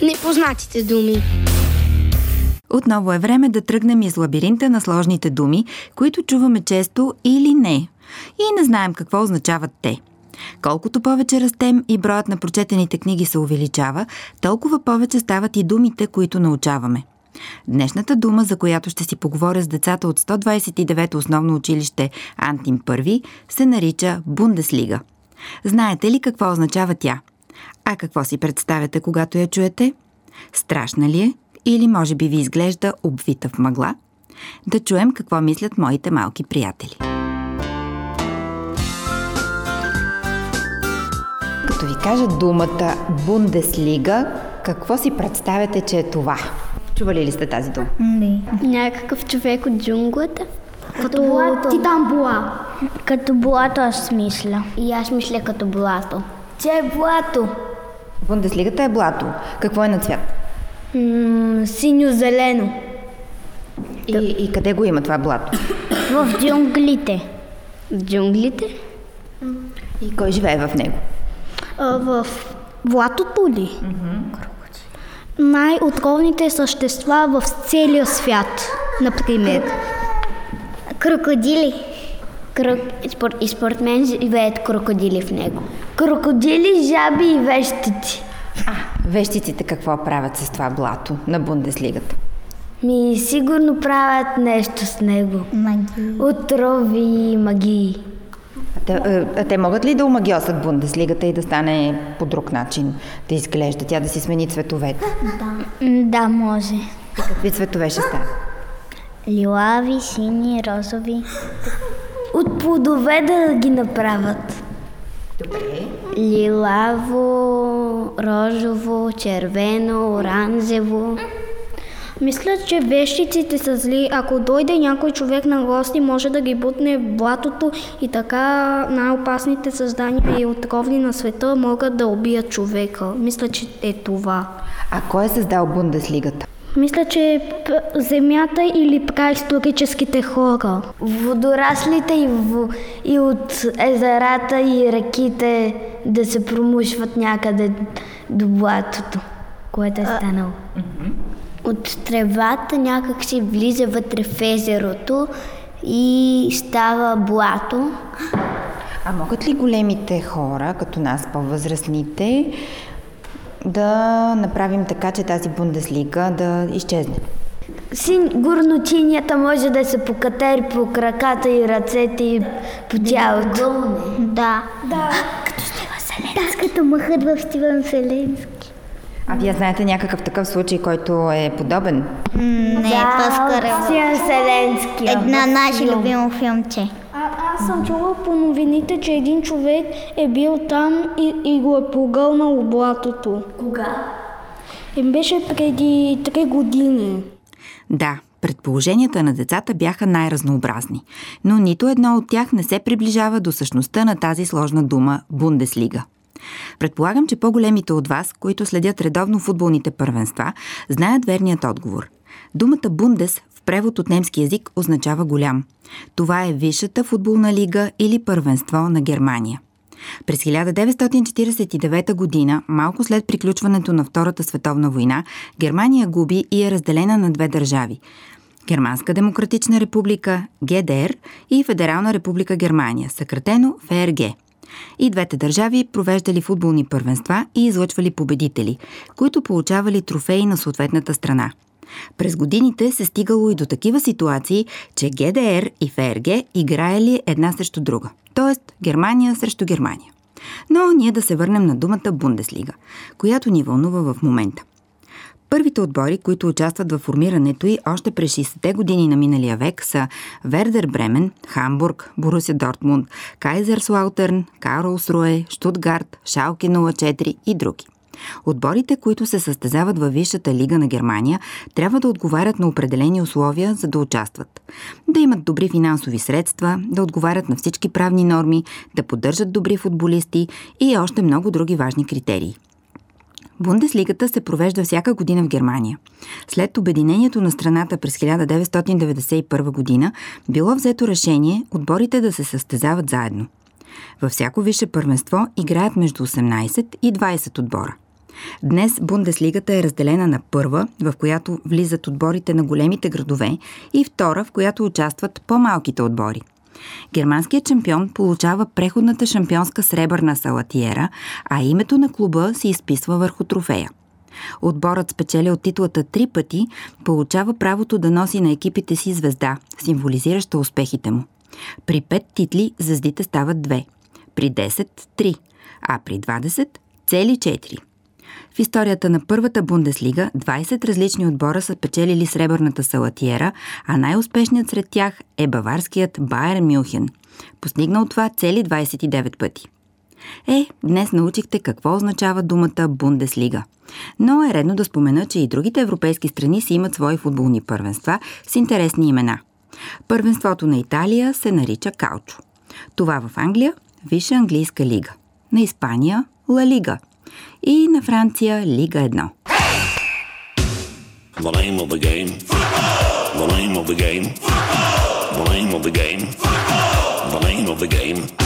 непознатите думи. Отново е време да тръгнем из лабиринта на сложните думи, които чуваме често или не. И не знаем какво означават те. Колкото повече растем и броят на прочетените книги се увеличава, толкова повече стават и думите, които научаваме. Днешната дума, за която ще си поговоря с децата от 129-то основно училище Антим I, се нарича Бундеслига. Знаете ли какво означава тя? А какво си представяте, когато я чуете? Страшна ли е? Или може би ви изглежда обвита в мъгла? Да чуем какво мислят моите малки приятели. Като ви кажа думата Бундеслига, какво си представяте, че е това? Чували ли сте тази дума? Не. Някакъв човек от джунглата. Като Титан Була. Като блато аз мисля. И аз мисля като блато. Че е блато. Бундеслигата е блато. Какво е на цвят? Синьо-зелено. И къде го има това блато? В джунглите. В джунглите? И кой живее в него? В блатото ли? Най-отровните същества в целия свят, например. Крокодили. И според мен живеят крокодили в него. Крокодили, жаби и вещици. Вещиците какво правят с това блато на Бундеслигата? Сигурно правят нещо с него. Магии. Отрови и магии. А те могат ли да омагьосат Бундеслигата и да стане по друг начин, да изглежда, тя да си смени цветовете? Да, може. И какви цветове ще стане? Лилави, сини, розови. От плодове да ги направят. Добре. Лилаво, розово, червено, оранжево. Мисля, че вещиците са зли. Ако дойде някой човек на гости, може да ги бутне в блатото и така най-опасните създания и отровни на света могат да убият човека. Мисля, че е това. А кой е създал Бундеслигата? Мисля, че земята или праисторическите хора. Водораслите и от езерата и реките да се промушват някъде до блатото, което е станало. От тревата някак си влиза вътре в езерото и става блато. А могат ли големите хора, като нас, по-възрастните, да направим така, че тази Бундеслига да изчезне? Сигурно чинията може да се покатери по краката и ръцете и по тялото. Да. Като Стивън Вселенски. Като махът в Стивън Вселенски. А вие знаете някакъв такъв случай, който е подобен? Не, по-скоро. Стивън Вселенски. Една наше любимо филмче. Аз съм чула по новините, че един човек е бил там и го е погълнал блатото. Кога? Беше преди 3 години. Да, предположенията на децата бяха най-разнообразни, но нито едно от тях не се приближава до същността на тази сложна дума Бундеслига. Предполагам, че по-големите от вас, които следят редовно футболните първенства, знаят верният отговор. Думата Бундес в превод от немски език означава голям. Това е висшата футболна лига или първенство на Германия. През 1949 година, малко след приключването на Втората световна война, Германия губи и е разделена на 2 държави – Германска демократична република, ГДР, и Федерална република Германия, съкратено ФРГ. И двете държави провеждали футболни първенства и излъчвали победители, които получавали трофеи на съответната страна. През годините се стигало и до такива ситуации, че ГДР и ФРГ играели една срещу друга, т.е. Германия срещу Германия. Но ние да се върнем на думата Бундеслига, която ни вълнува в момента. Първите отбори, които участват във формирането й още през 60-те години на миналия век, са Вердер Бремен, Хамбург, Борусия Дортмунд, Кайзерслаутърн, Карлсруе, Штутгарт, Шалке 04 и други. Отборите, които се състезават във висшата лига на Германия, трябва да отговарят на определени условия, за да участват. Да имат добри финансови средства, да отговарят на всички правни норми, да поддържат добри футболисти и още много други важни критерии. Бундеслигата се провежда всяка година в Германия. След обединението на страната през 1991 година било взето решение отборите да се състезават заедно. Във всяко висше първенство играят между 18 и 20 отбора. Днес Бундеслигата е разделена на първа, в която влизат отборите на големите градове, и втора, в която участват по-малките отбори. Германският шампион получава преходната шампионска сребърна салатиера, а името на клуба се изписва върху трофея. Отборът, спечелил титлата 3 пъти, получава правото да носи на екипите си звезда, символизираща успехите му. При 5 титли звездите стават 2, при 10 – 3, а при 20 – цели 4. В историята на първата Бундеслига 20 различни отбора са печелили сребърната салатиера, а най-успешният сред тях е баварският Байерн Мюнхен. Постигнал това цели 29 пъти. Днес научихте какво означава думата Бундеслига. Но е редно да спомена, че и другите европейски страни си имат свои футболни първенства с интересни имена. Първенството на Италия се нарича Калчо. Това в Англия – Висша английска лига. На Испания – Ла Лига. И на Франция – Лига 1. The name of the game. The name of the game. The name of the game. The name of the game.